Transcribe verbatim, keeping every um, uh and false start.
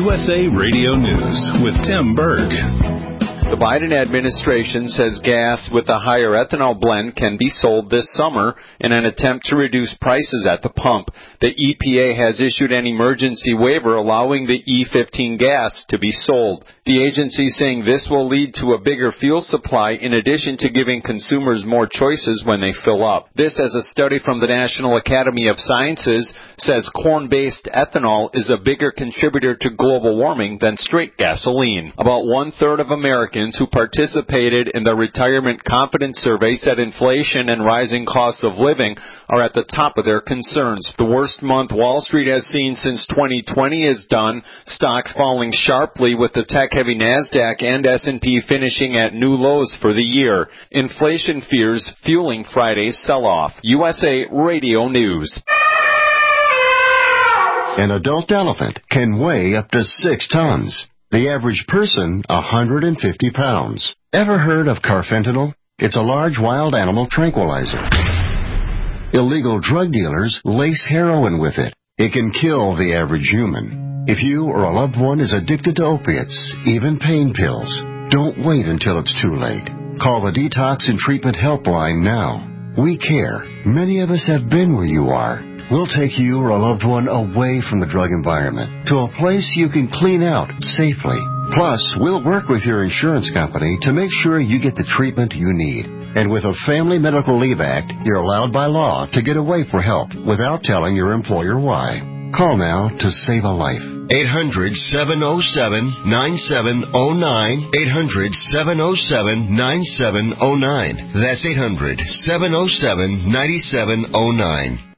U S A Radio News with Tim Berg. The Biden administration says gas with a higher ethanol blend can be sold this summer in an attempt to reduce prices at the pump. The E P A has issued an emergency waiver allowing the E fifteen gas to be sold. The agency saying this will lead to a bigger fuel supply in addition to giving consumers more choices when they fill up. This, as a study from the National Academy of Sciences, says corn-based ethanol is a bigger contributor to global warming than straight gasoline. About one-third of Americans who participated in the Retirement Confidence Survey said inflation and rising costs of living are at the top of their concerns. The worst month Wall Street has seen since twenty twenty is done, stocks falling sharply with the tech-heavy NASDAQ and S and P finishing at new lows for the year. Inflation fears fueling Friday's sell-off. U S A Radio News. An adult elephant can weigh up to six tons. The average person, one hundred fifty pounds. Ever heard of carfentanil? It's a large wild animal tranquilizer. Illegal drug dealers lace heroin with it. It can kill the average human. If you or a loved one is addicted to opiates, even pain pills, don't wait until it's too late. Call the Detox and Treatment Helpline now. We care. Many of us have been where you are. We'll take you or a loved one away from the drug environment to a place you can clean out safely. Plus, we'll work with your insurance company to make sure you get the treatment you need. And with a Family Medical Leave Act, you're allowed by law to get away for help without telling your employer why. Call now to save a life. eight hundred, seven oh seven, nine seven oh nine. eight hundred, seven oh seven, nine seven oh nine. That's eight hundred, seven oh seven, nine seven oh nine.